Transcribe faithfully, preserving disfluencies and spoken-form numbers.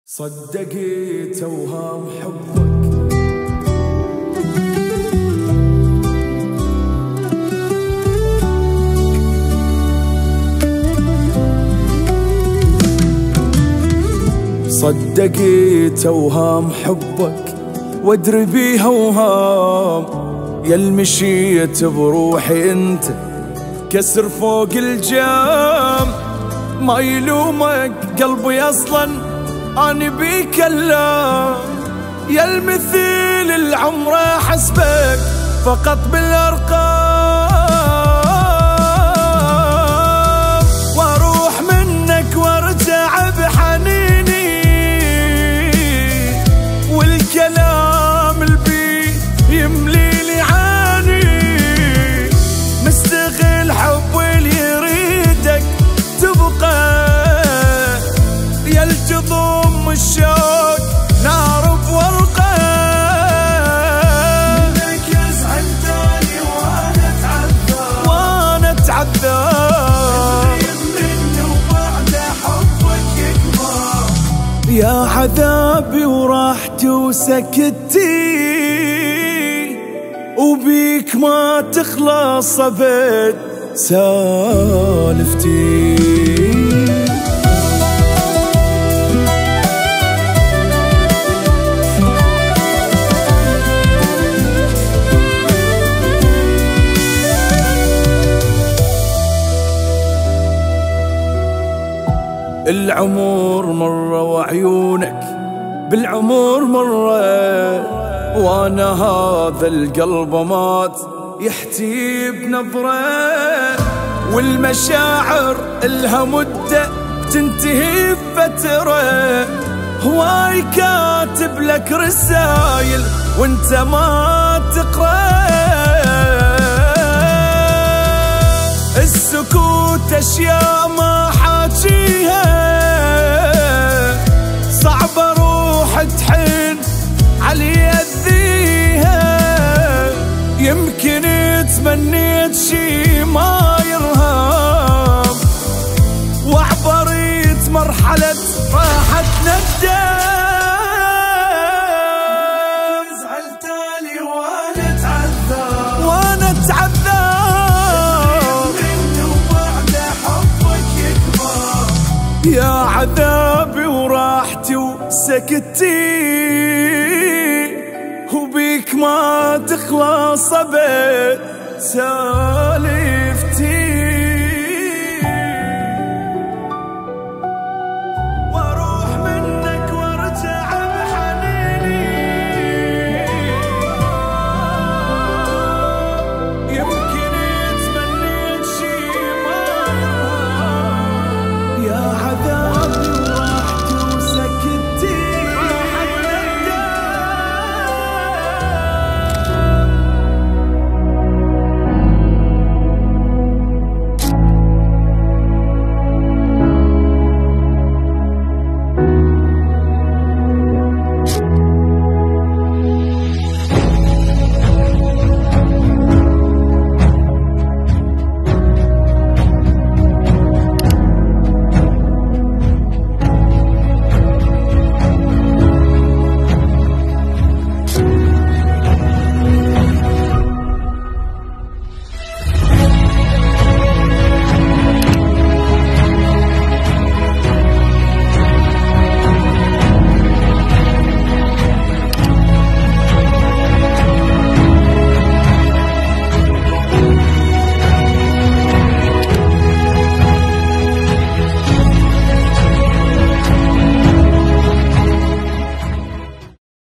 صدقت اوهام حبك صدقت اوهام حبك وادري بيها اوهام يل مشيت بروحي انت كسر فوق الجام ما يلومك قلبي اصلا اني بيك اللام يا المثيل العمر حسبك فقط بالارقام واروح منك وارجع بحنيني والكلام البي يملي لي عاني مستغل حب اللي يريدك تبقى يلتضم الشوق نار بورقه منك يزعل تاني وانا اتعذب وانا اتعذب مني وبعد حبك يكبر يا عذابي وراحتي وسكتي وبيك ما تخلص ابد سالفتي العمر مرة وعيونك بالعمر مرة وانا هذا القلب مات يحتي بنظرة والمشاعر الها مدة تنتهي بفترة هواي كاتب لك رسايل وانت ما تقرأ السكوت اشياء ما حاجيها صعب اروح تحن علي اذيها يمكن تمنيت شي ما يرهام وعبريت مرحلة راحتنا الدام زعلتالي وانا اتعذب وانا اتعذب مني وبعد حبك يكبر يا عذابي وراحتي وسكتي وبيك ما تخلص ابد سالي